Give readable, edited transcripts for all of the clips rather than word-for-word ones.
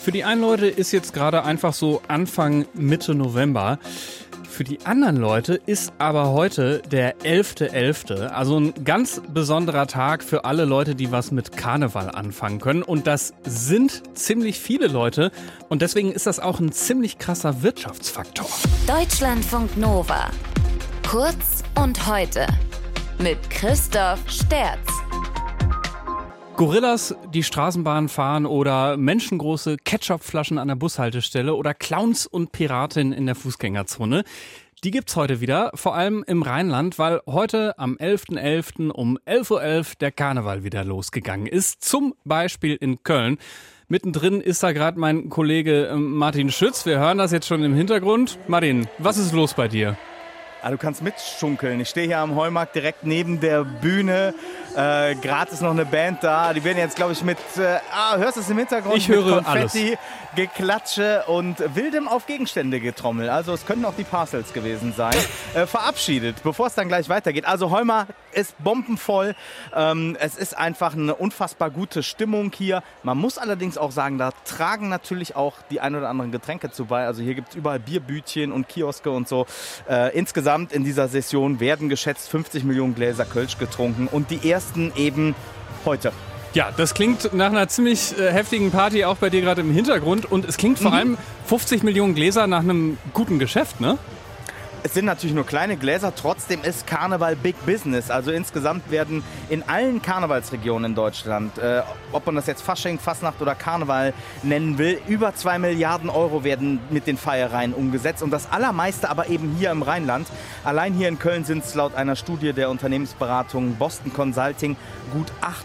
Für die einen Leute ist jetzt gerade einfach so Anfang Mitte November. Für die anderen Leute ist aber heute der 11.11., also ein ganz besonderer Tag für alle Leute, die was mit Karneval anfangen können. Und das sind ziemlich viele Leute und deswegen ist das auch ein ziemlich krasser Wirtschaftsfaktor. Deutschlandfunk Nova. Kurz und heute mit Christoph Sterz. Gorillas, die Straßenbahn fahren oder menschengroße Ketchupflaschen an der Bushaltestelle oder Clowns und Piratinnen in der Fußgängerzone. Die gibt's heute wieder, vor allem im Rheinland, weil heute am 11.11. um 11.11 Uhr der Karneval wieder losgegangen ist. Zum Beispiel in Köln. Mittendrin ist da gerade mein Kollege Martin Schütz. Wir hören das jetzt schon im Hintergrund. Martin, was ist los bei dir? Du kannst mitschunkeln. Ich stehe hier am Heumarkt direkt neben der Bühne. Gerade ist noch eine Band da. Die werden jetzt, glaube ich, mit, hörst du es im Hintergrund? Ich höre mit Konfetti, alles. Geklatsche und wildem auf Gegenstände getrommelt. Also es könnten auch die Parcels gewesen sein. Verabschiedet, bevor es dann gleich weitergeht. Also Heumarkt ist bombenvoll. Es ist einfach eine unfassbar gute Stimmung hier. Man muss allerdings auch sagen, da tragen natürlich auch die ein oder anderen Getränke zu bei. Also hier gibt es überall Bierbütchen und Kioske und so. Insgesamt in dieser Session werden geschätzt 50 Millionen Gläser Kölsch getrunken und die ersten eben heute. Ja, das klingt nach einer ziemlich heftigen Party auch bei dir gerade im Hintergrund und es klingt vor allem 50 Millionen Gläser nach einem guten Geschäft, ne? Es sind natürlich nur kleine Gläser, trotzdem ist Karneval Big Business. Also insgesamt werden in allen Karnevalsregionen in Deutschland, ob man das jetzt Fasching, Fasnacht oder Karneval nennen will, über 2 Milliarden Euro werden mit den Feiereien umgesetzt. Und das allermeiste aber eben hier im Rheinland. Allein hier in Köln sind es laut einer Studie der Unternehmensberatung Boston Consulting gut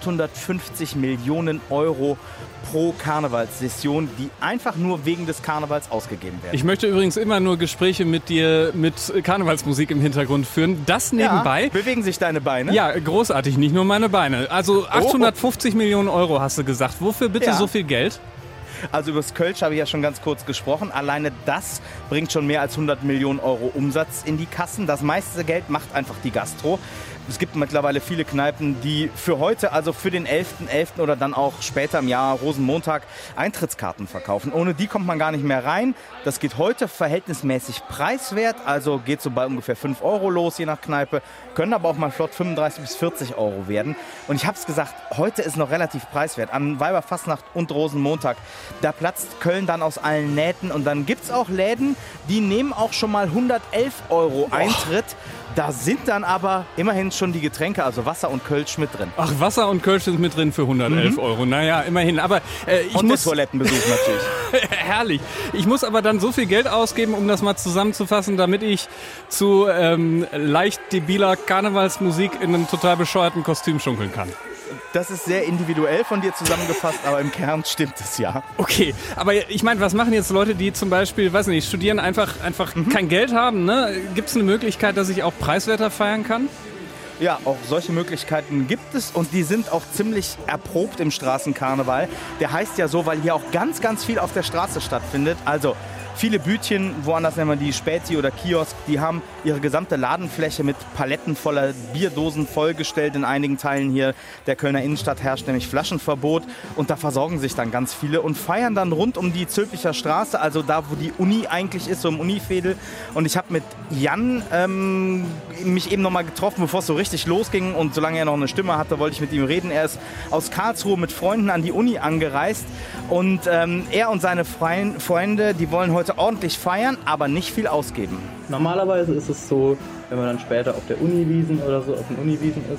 850 Millionen Euro pro Karnevalssession, die einfach nur wegen des Karnevals ausgegeben werden. Ich möchte übrigens immer nur Gespräche mit dir mit Karnevalsmusik im Hintergrund führen. Das nebenbei. Ja, bewegen sich deine Beine? Ja, großartig, nicht nur meine Beine. Also 850 Millionen Euro hast du gesagt. Wofür bitte so viel Geld? Also über das Kölsch habe ich ja schon ganz kurz gesprochen. Alleine das bringt schon mehr als 100 Millionen Euro Umsatz in die Kassen. Das meiste Geld macht einfach die Gastro. Es gibt mittlerweile viele Kneipen, die für heute, also für den 11.11. oder dann auch später im Jahr Rosenmontag, Eintrittskarten verkaufen. Ohne die kommt man gar nicht mehr rein. Das geht heute verhältnismäßig preiswert, also geht so bei ungefähr 5 Euro los, je nach Kneipe. Können aber auch mal flott 35 bis 40 Euro werden. Und ich habe es gesagt, heute ist noch relativ preiswert. An Weiberfastnacht und Rosenmontag, da platzt Köln dann aus allen Nähten. Und dann gibt es auch Läden, die nehmen auch schon mal 111 Euro Eintritt. Da sind dann aber immerhin schon die Getränke, also Wasser und Kölsch mit drin. Ach, Wasser und Kölsch sind mit drin für 111 Euro. Naja, immerhin. Aber und der Toilettenbesuch natürlich. Herrlich. Ich muss aber dann so viel Geld ausgeben, um das mal zusammenzufassen, damit ich zu leicht debiler Karnevalsmusik in einem total bescheuerten Kostüm schunkeln kann. Das ist sehr individuell von dir zusammengefasst, aber im Kern stimmt es ja. Okay, aber ich meine, was machen jetzt Leute, die zum Beispiel, weiß nicht, studieren, einfach kein Geld haben, ne? Gibt es eine Möglichkeit, dass ich auch preiswerter feiern kann? Ja, auch solche Möglichkeiten gibt es und die sind auch ziemlich erprobt im Straßenkarneval. Der heißt ja so, weil hier auch ganz, ganz viel auf der Straße stattfindet. Also viele Bütchen, woanders nennen wir die Späti oder Kiosk, die haben ihre gesamte Ladenfläche mit Paletten voller Bierdosen vollgestellt. In einigen Teilen hier der Kölner Innenstadt herrscht nämlich Flaschenverbot und da versorgen sich dann ganz viele und feiern dann rund um die Zülpicher Straße, also da, wo die Uni eigentlich ist, so im Unifädel. Und ich habe mit Jan mich eben nochmal getroffen, bevor es so richtig losging und solange er noch eine Stimme hatte, wollte ich mit ihm reden. Er ist aus Karlsruhe mit Freunden an die Uni angereist und er und seine Freunde, die wollen heute ordentlich feiern, aber nicht viel ausgeben. Normalerweise ist es so, wenn man dann später auf der Uniwiesen oder so auf den Uniwiesen ist,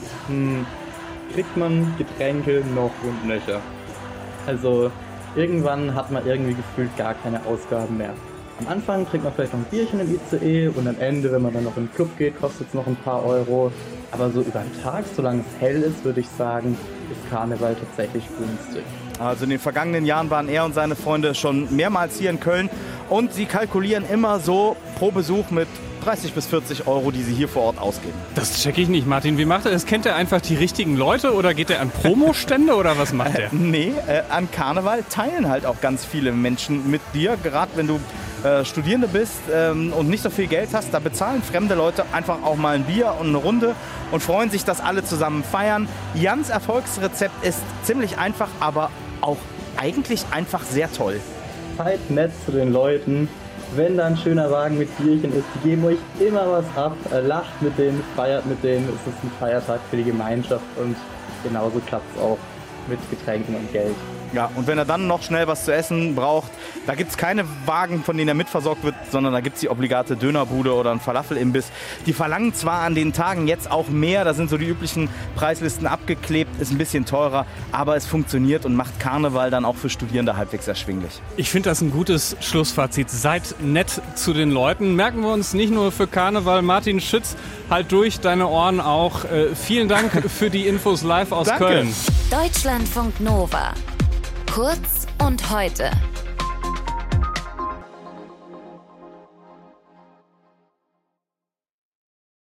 kriegt man Getränke noch und nöcher. Also irgendwann hat man irgendwie gefühlt gar keine Ausgaben mehr. Am Anfang trinkt man vielleicht noch ein Bierchen im ICE und am Ende, wenn man dann noch in den Club geht, kostet es noch ein paar Euro. Aber so über den Tag, solange es hell ist, würde ich sagen, ist Karneval tatsächlich günstig. Also in den vergangenen Jahren waren er und seine Freunde schon mehrmals hier in Köln und sie kalkulieren immer so pro Besuch mit 30 bis 40 Euro, die sie hier vor Ort ausgeben. Das check ich nicht, Martin. Wie macht er das? Kennt er einfach die richtigen Leute oder geht er an Promostände oder was macht er? Nee, an Karneval teilen halt auch ganz viele Menschen mit dir. Gerade wenn du Studierende bist und nicht so viel Geld hast, da bezahlen fremde Leute einfach auch mal ein Bier und eine Runde und freuen sich, dass alle zusammen feiern. Jans Erfolgsrezept ist ziemlich einfach, aber auch eigentlich einfach sehr toll. seid nett zu den Leuten. Wenn da ein schöner Wagen mit Bierchen ist, die geben euch immer was ab, lacht mit denen, feiert mit denen, es ist ein Feiertag für die Gemeinschaft und genauso klappt es auch mit Getränken und Geld. Ja, und wenn er dann noch schnell was zu essen braucht, da gibt es keine Wagen, von denen er mitversorgt wird, sondern da gibt es die obligate Dönerbude oder einen Falafelimbiss. Die verlangen zwar an den Tagen jetzt auch mehr, da sind so die üblichen Preislisten abgeklebt, ist ein bisschen teurer, aber es funktioniert und macht Karneval dann auch für Studierende halbwegs erschwinglich. Ich finde das ein gutes Schlussfazit. Seid nett zu den Leuten. Merken wir uns nicht nur für Karneval. Martin Schütz, halt durch, deine Ohren auch. Vielen Dank für die Infos live aus Danke. Köln. Deutschlandfunk Nova. Kurz und heute.